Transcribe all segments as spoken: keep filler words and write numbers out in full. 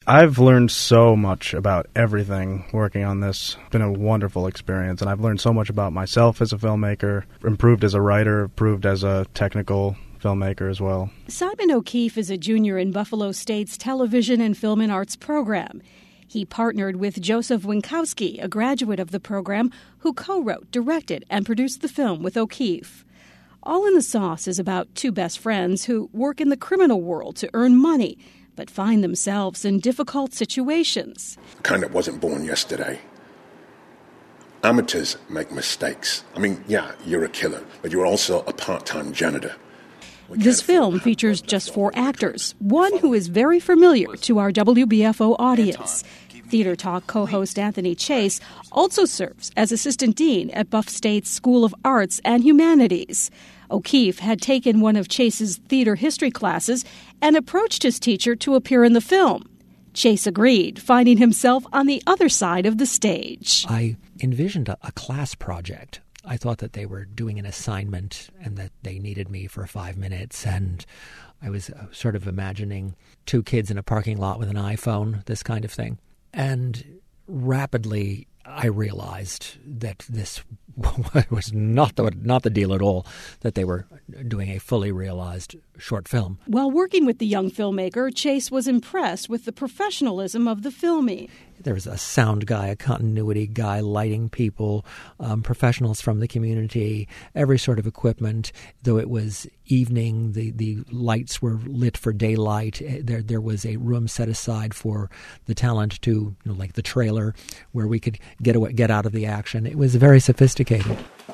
I've learned so much about everything working on this. It's been a wonderful experience, and I've learned so much about myself as a filmmaker, improved as a writer, improved as a technical filmmaker as well. Simon O'Keefe is a junior in Buffalo State's Television and Film and Arts program. He partnered with Joseph Winkowski, a graduate of the program, who co-wrote, directed, and produced the film with O'Keefe. All in the Sauce is about two best friends who work in the criminal world to earn money, but find themselves in difficult situations. The kind that wasn't born yesterday. Amateurs make mistakes. I mean, yeah, you're a killer, but you're also a part-time janitor. This film features just four actors, one who is very familiar to our W B F O audience. Theater Talk co-host Anthony Chase also serves as assistant dean at Buff State's School of Arts and Humanities. O'Keefe had taken one of Chase's theater history classes and approached his teacher to appear in the film. Chase agreed, finding himself on the other side of the stage. I envisioned a, a class project. I thought that they were doing an assignment and that they needed me for five minutes. And I was sort of imagining two kids in a parking lot with an iPhone, this kind of thing. And rapidly, I realized that this was not the, not the deal at all, that they were doing a fully realized short film. While working with the young filmmaker, Chase was impressed with the professionalism of the filming. There was a sound guy, a continuity guy, lighting people, um, professionals from the community, every sort of equipment. Though it was evening, the, the lights were lit for daylight. There there was a room set aside for the talent to, you know, like the trailer, where we could get away, get out of the action. It was very sophisticated.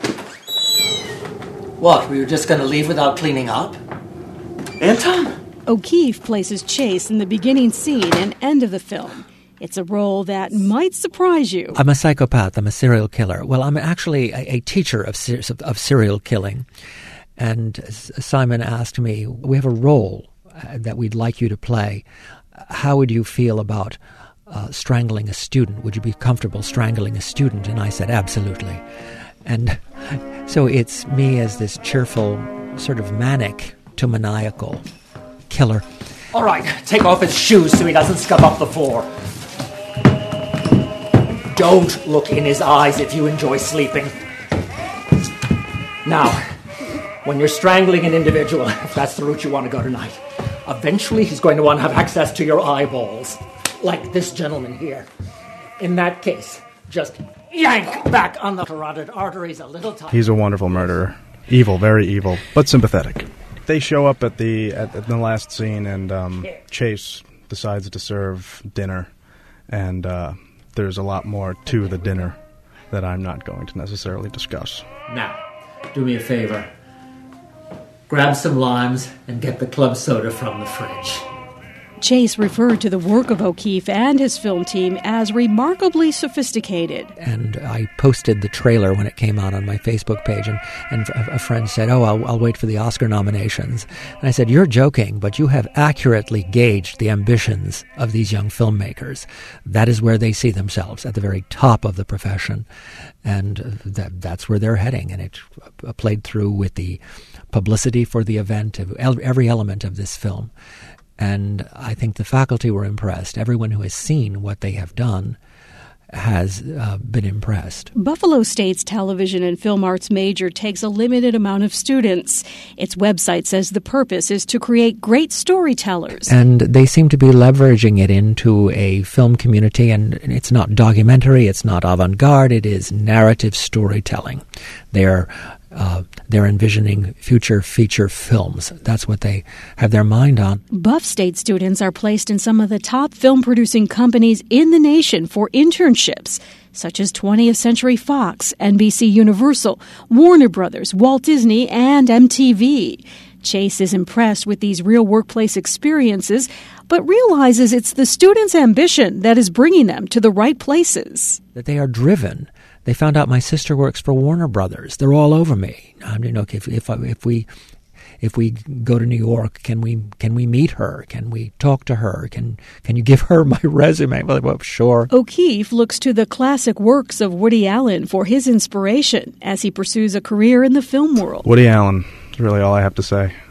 What, we were just going to leave without cleaning up? Anton? O'Keefe places Chase in the beginning scene and end of the film. It's a role that might surprise you. I'm a psychopath. I'm a serial killer. Well, I'm actually a, a teacher of, ser- of serial killing. And Simon asked me, we have a role that we'd like you to play. How would you feel about uh, strangling a student? Would you be comfortable strangling a student? And I said, absolutely. And so it's me as this cheerful, sort of manic to maniacal killer. All right, take off his shoes so he doesn't scub up the floor. Don't look in his eyes if you enjoy sleeping. Now, when you're strangling an individual, if that's the route you want to go tonight, eventually he's going to want to have access to your eyeballs, like this gentleman here. In that case, just yank back on the carotid arteries a little tighter. He's a wonderful murderer. Evil, very evil, but sympathetic. They show up at the at, at the last scene, and um, Chase decides to serve dinner, and uh, there's a lot more to the dinner that I'm not going to necessarily discuss. Now, do me a favor. Grab some limes and get the club soda from the fridge. Chase referred to the work of O'Keefe and his film team as remarkably sophisticated. And I posted the trailer when it came out on my Facebook page, and, and a friend said, oh, I'll, I'll wait for the Oscar nominations. And I said, you're joking, but you have accurately gauged the ambitions of these young filmmakers. That is where they see themselves, at the very top of the profession. And that, that's where they're heading. And it uh, played through with the publicity for the event, of every element of this film. And I think the faculty were impressed. Everyone who has seen what they have done has uh, been impressed. Buffalo State's Television and Film Arts major takes a limited amount of students. Its website says the purpose is to create great storytellers. And they seem to be leveraging it into a film community, and it's not documentary, it's not avant-garde, it is narrative storytelling. They're Uh, they're envisioning future feature films. That's what they have their mind on. Buff State students are placed in some of the top film-producing companies in the nation for internships, such as twentieth Century Fox, N B C Universal, Warner Brothers, Walt Disney, and M T V. Chase is impressed with these real workplace experiences, but realizes it's the students' ambition that is bringing them to the right places. That they are driven. They found out my sister works for Warner Brothers. They're all over me. I mean, okay, if if, if we if we go to New York, can we can we meet her? Can we talk to her? Can can you give her my resume? Well, well, sure. O'Keefe looks to the classic works of Woody Allen for his inspiration as he pursues a career in the film world. Woody Allen is really all I have to say.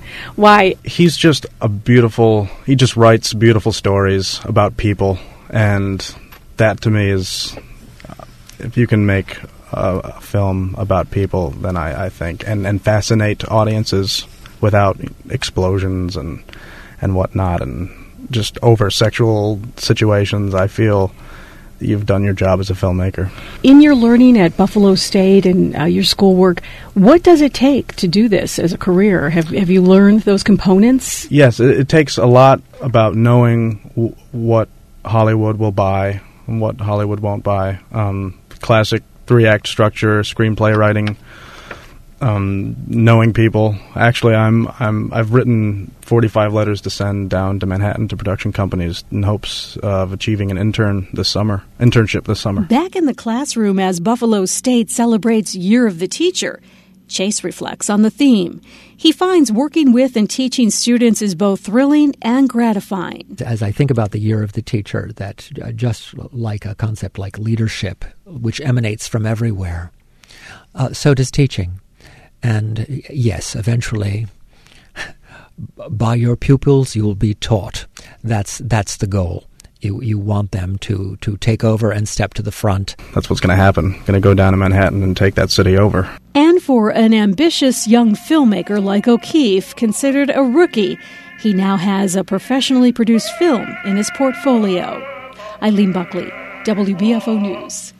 Why? He's just a beautiful, he just writes beautiful stories about people, and that to me is, uh, if you can make a, a film about people, then I, I think, and, and fascinate audiences without explosions and, and whatnot, and just over sexual situations, I feel you've done your job as a filmmaker. In your learning at Buffalo State and uh, your schoolwork, what does it take to do this as a career? Have have you learned those components? Yes, it, it takes a lot about knowing w- what Hollywood will buy and what Hollywood won't buy. Um, classic three-act structure, screenplay writing, um, knowing people. Actually, I'm I'm I've written forty-five letters to send down to Manhattan to production companies in hopes of achieving an intern this summer, internship this summer. Back in the classroom as Buffalo State celebrates Year of the Teacher, Chase reflects on the theme. He finds working with and teaching students is both thrilling and gratifying. As I think about the Year of the Teacher, that uh, just like a concept like leadership, which emanates from everywhere, uh, so does teaching. And yes, eventually, by your pupils, you will be taught. That's that's the goal. You you want them to, to take over and step to the front. That's what's going to happen. Going to go down to Manhattan and take that city over. And for an ambitious young filmmaker like O'Keefe, considered a rookie, he now has a professionally produced film in his portfolio. Eileen Buckley, W B F O News.